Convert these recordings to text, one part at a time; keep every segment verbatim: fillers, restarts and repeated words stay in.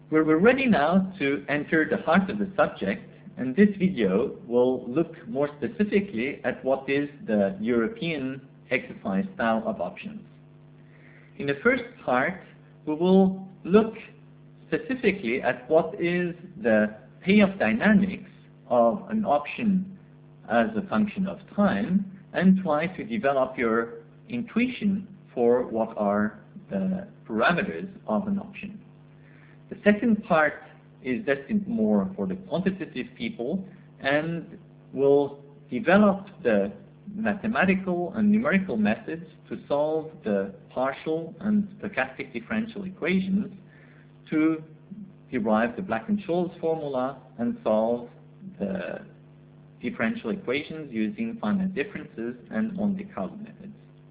We're we're ready now to enter the heart of the subject, and this video will look more specifically at what is the European exercise style of options. In the first part, we will look specifically at what is the payoff dynamics of an option as a function of time, and try to develop your intuition for what are the parameters of an option. The second part is destined more for the quantitative people and will develop the mathematical and numerical methods to solve the partial and stochastic differential equations to derive the Black-Scholes formula and solve the differential equations using finite differences and Monte Carlo methods.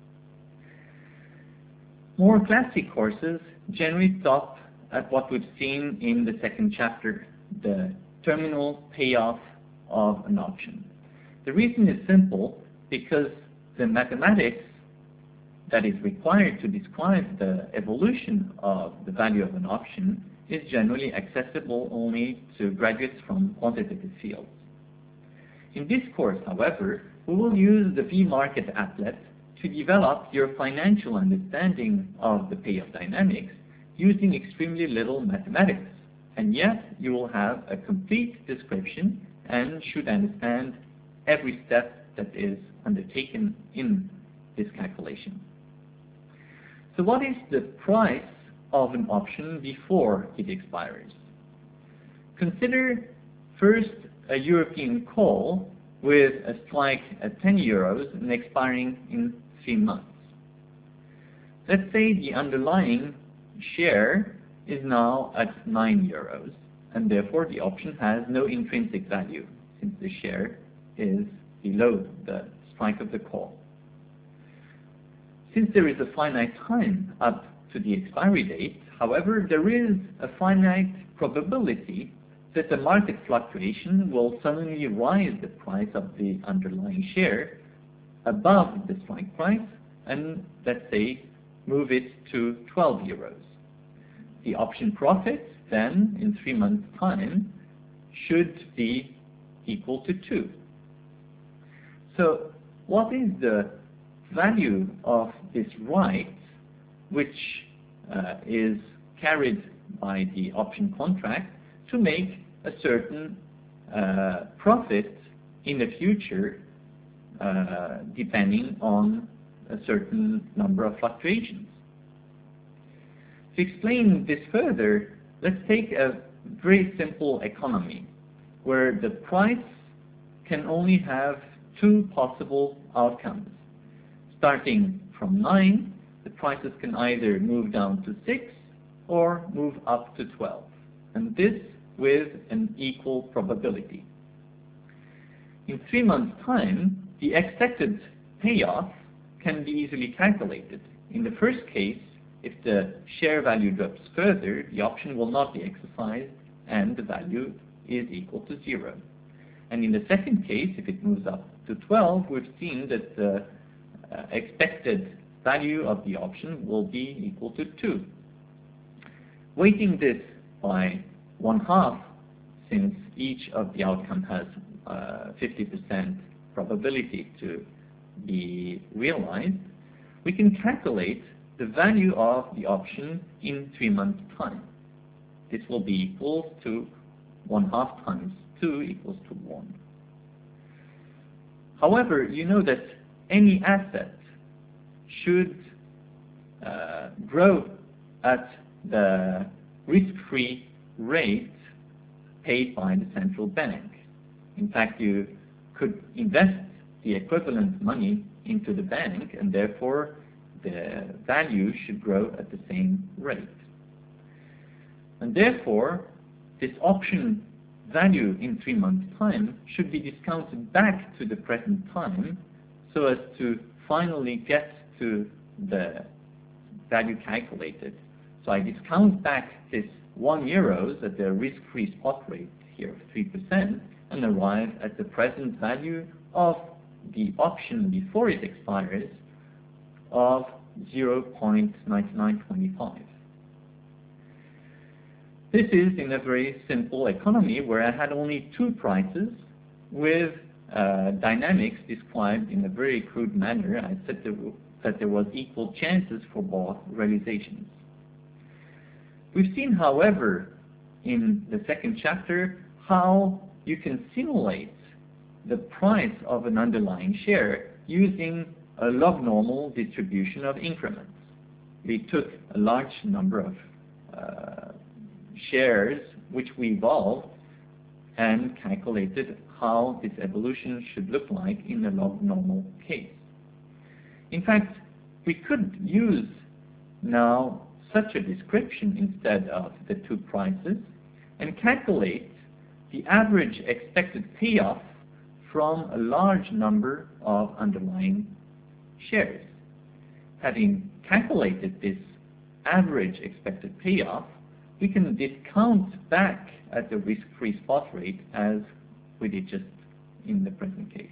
More classic courses generally stop at what we've seen in the second chapter, the terminal payoff of an option. The reason is simple, because the mathematics that is required to describe the evolution of the value of an option is generally accessible only to graduates from quantitative fields. In this course, however, we will use the V-market applet to develop your financial understanding of the payoff dynamics using extremely little mathematics, and yet you will have a complete description and should understand every step that is undertaken in this calculation. So what is the price of an option before it expires? Consider first a European call with a strike at ten euros and expiring in three months. Let's say the underlying share is now at nine euros, and therefore the option has no intrinsic value since the share is below the strike of the call. Since there is a finite time up to the expiry date, however, there is a finite probability that the market fluctuation will suddenly rise the price of the underlying share above the strike price and, let's say, move it to twelve euros. The option profit then, in three months' time, should be equal to two. So what is the value of this right, which uh, is carried by the option contract to make a certain uh, profit in the future uh, depending on a certain number of fluctuations? To explain this further, let's take a very simple economy where the price can only have two possible outcomes. Starting from nine, the prices can either move down to six or move up to twelve, and this with an equal probability. In three months' time, the expected payoff can be easily calculated. In the first case, if the share value drops further, the option will not be exercised and the value is equal to zero. And in the second case, if it moves up to twelve, we've seen that the uh, expected value of the option will be equal to two. Weighting this by one half, since each of the outcome has fifty percent probability to be realized, we can calculate the value of the option in three months' time. This will be equal to one half times two equals to one. However, you know that any asset should uh, grow at the risk-free rate paid by the central bank. In fact, you could invest the equivalent money into the bank, and therefore the value should grow at the same rate. And therefore, this option value in three months' time should be discounted back to the present time so as to finally get to the value calculated. So I discount back this one euros at the risk-free spot rate here of three percent and arrive at the present value of the option before it expires of zero point nine nine two five. This is in a very simple economy where I had only two prices with uh, dynamics described in a very crude manner. I said there, that there was equal chances for both realizations. We've seen, however, in the second chapter, how you can simulate the price of an underlying share using a log-normal distribution of increments. We took a large number of uh, shares which we evolved and calculated how this evolution should look like in a log-normal case. In fact, we could use now such a description instead of the two prices and calculate the average expected payoff from a large number of underlying shares. Having calculated this average expected payoff, we can discount back at the risk-free spot rate as we did just in the present case.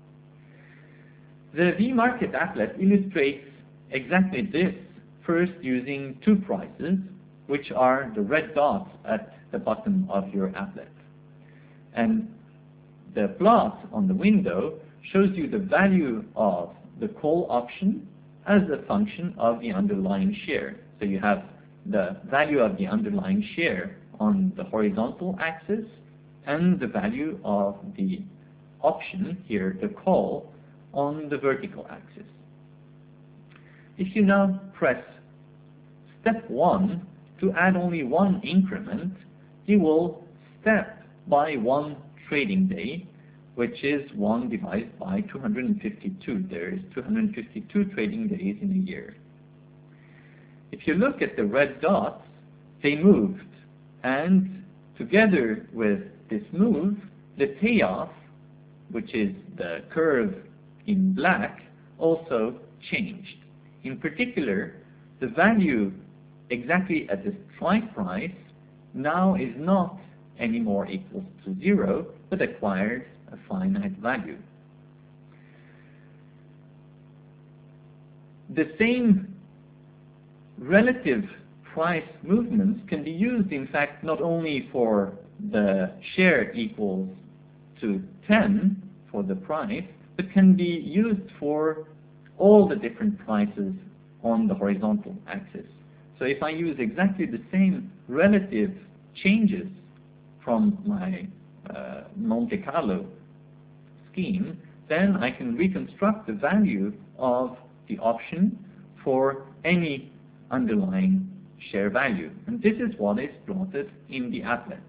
The V-market applet illustrates exactly this, first using two prices, which are the red dots at the bottom of your applet. And the plot on the window shows you the value of the call option as a function of the underlying share. So you have the value of the underlying share on the horizontal axis and the value of the option, here the call, on the vertical axis. If you now press step one to add only one increment, you will step by one trading day, which is one divided by two hundred fifty-two. There is two hundred fifty-two trading days in a year. If you look at the red dots, they moved, and together with this move, the payoff, which is the curve in black, also changed. In particular, the value exactly at the strike price now is not anymore equals to zero, but acquired a finite value. The same relative price movements can be used, in fact, not only for the share equals to ten for the price, but can be used for all the different prices on the horizontal axis. So if I use exactly the same relative changes from my uh, Monte Carlo scheme, then I can reconstruct the value of the option for any underlying share value. And this is what is plotted in the applet.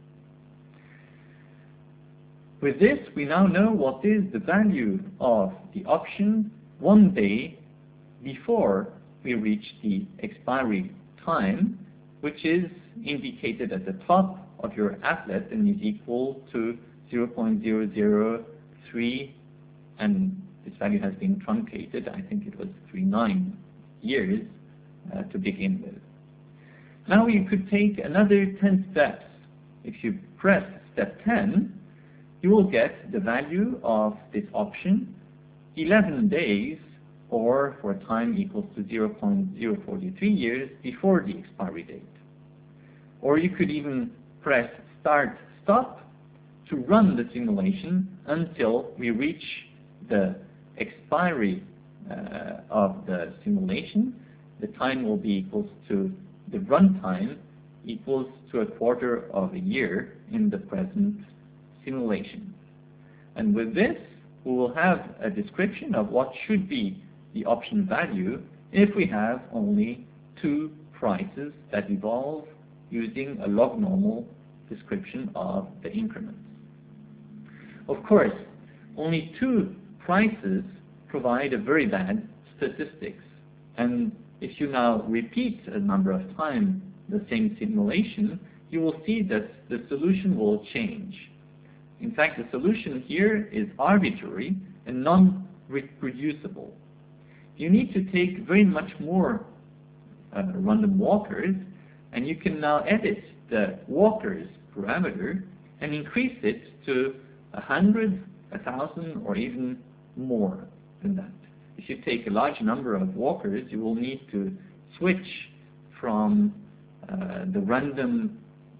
With this, we now know what is the value of the option one day before we reach the expiry time, which is indicated at the top of your applet and is equal to zero point zero zero three, and this value has been truncated. I think it was thirty-nine years uh, to begin with. Now you could take another ten steps. If you press step ten, you will get the value of this option eleven days, or for a time equals to zero point zero four three years before the expiry date. Or you could even press start stop to run the simulation until we reach the expiry uh, of the simulation. The time will be equals to the run time equals to a quarter of a year in the present simulation. And with this, we will have a description of what should be the option value if we have only two prices that evolve using a log-normal description of the increments. Of course, only two prices provide a very bad statistics. And if you now repeat a number of times the same simulation, you will see that the solution will change. In fact, the solution here is arbitrary and non-reproducible. You need to take very much more uh, random walkers, and you can now edit the walkers parameter and increase it to a hundred, a thousand, or even more than that. If you take a large number of walkers, you will need to switch from uh, the random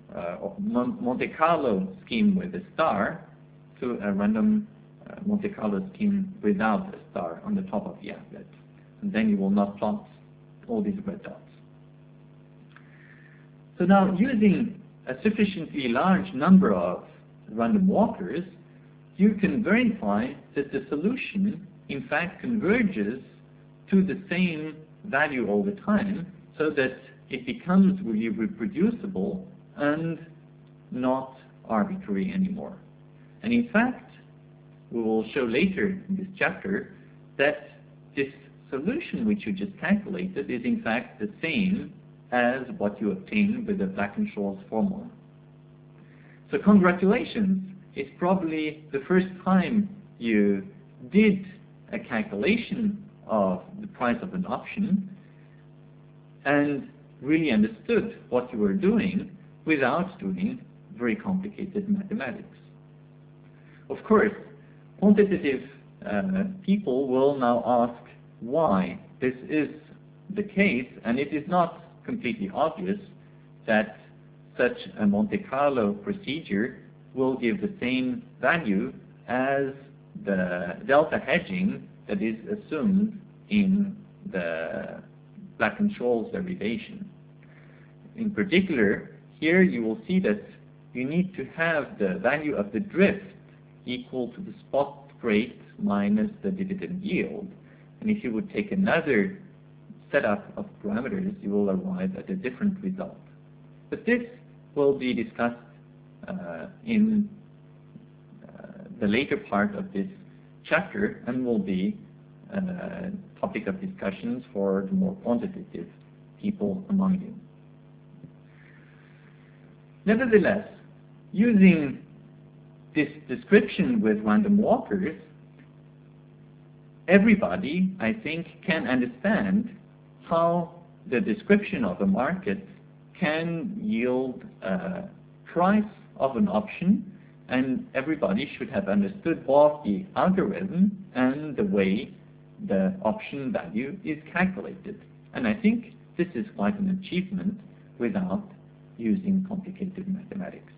uh, Monte Carlo scheme with a star to a random uh, Monte Carlo scheme without a star on the top of the applet. And then you will not plot all these red dots. So now, using a sufficiently large number of random walkers, you can verify that the solution in fact converges to the same value all the time, so that it becomes really reproducible and not arbitrary anymore. And in fact, we will show later in this chapter that this solution which you just calculated is in fact the same as what you obtain with the Black-Scholes formula. So congratulations, it's probably the first time you did a calculation of the price of an option and really understood what you were doing without doing very complicated mathematics. Of course, quantitative uh, people will now ask why this is the case, and it is not completely obvious that such a Monte Carlo procedure will give the same value as the delta hedging that is assumed in the Black-Scholes derivation. In particular, here you will see that you need to have the value of the drift equal to the spot rate minus the dividend yield. And if you would take another setup of parameters, you will arrive at a different result. But this will be discussed uh, in uh, the later part of this chapter and will be a topic of discussions for the more quantitative people among you. Nevertheless, using this description with random walkers, everybody, I think, can understand how the description of a market can yield a price of an option, and everybody should have understood both the algorithm and the way the option value is calculated. And I think this is quite an achievement without using complicated mathematics.